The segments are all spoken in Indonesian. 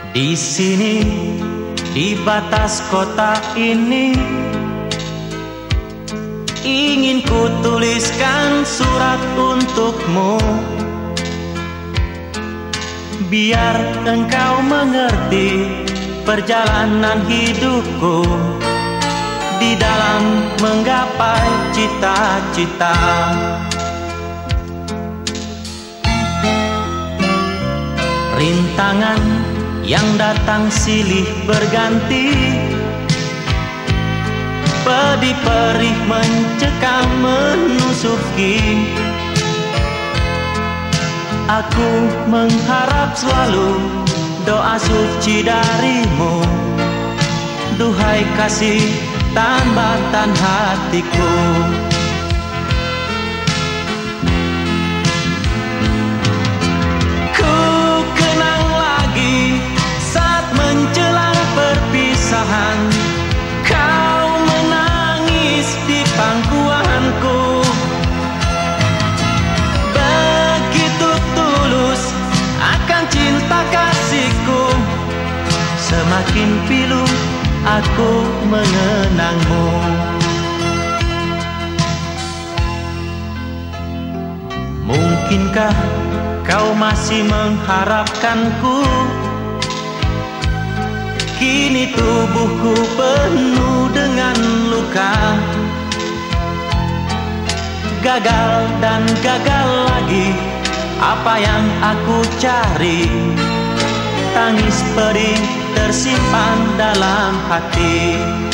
Di sini, di batas kota ini, ingin ku tuliskan surat untukmu, biar engkau mengerti perjalanan hidupku di dalam menggapai cita-cita. Rintangan yang datang silih berganti, pedih perih mencekam menusuki. Aku mengharap selalu doa suci darimu, duhai kasih tambatan hatiku. Ku kenang lagi saat menjelang perpisahan, kau menangis di pangkuanku. Begitu tulus akan cinta kasihku, semakin pilu aku mengenangmu. Mungkinkah kau masih mengharapkanku? Kini tubuhku penuh dengan luka, gagal dan gagal lagi apa yang aku cari. Tangis pedih tersimpan dalam hati.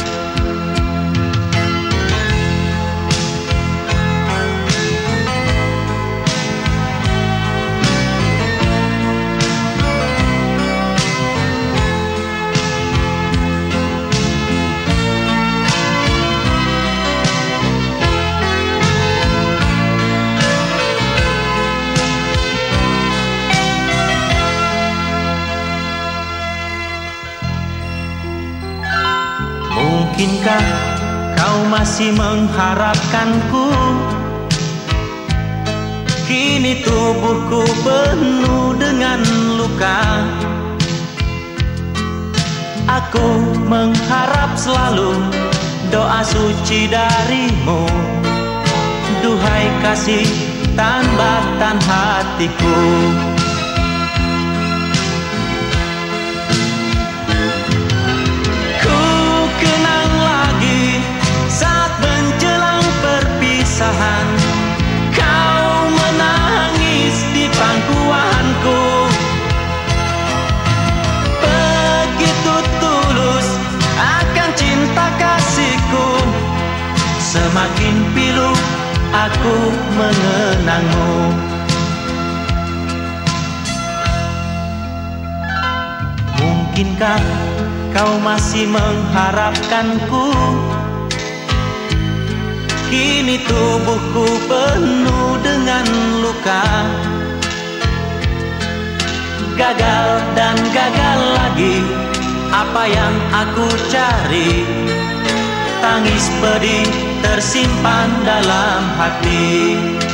Mungkinkah kau masih mengharapkanku? Kini tubuhku penuh dengan luka, aku mengharap selalu doa suci darimu, duhai kasih tambatan hatiku. Kau menangis di pangkuanku, begitu tulus akan cinta kasihku, semakin pilu aku mengenangmu. Mungkinkah kau masih mengharapkanku? Kini tubuhku penuh dengan luka, gagal dan gagal lagi apa yang aku cari. Tangis pedih tersimpan dalam hati,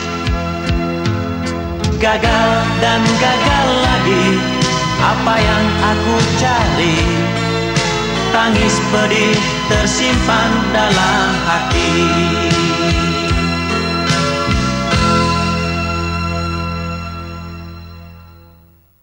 gagal dan gagal lagi apa yang aku cari. Tangis pedih tersimpan dalam hati.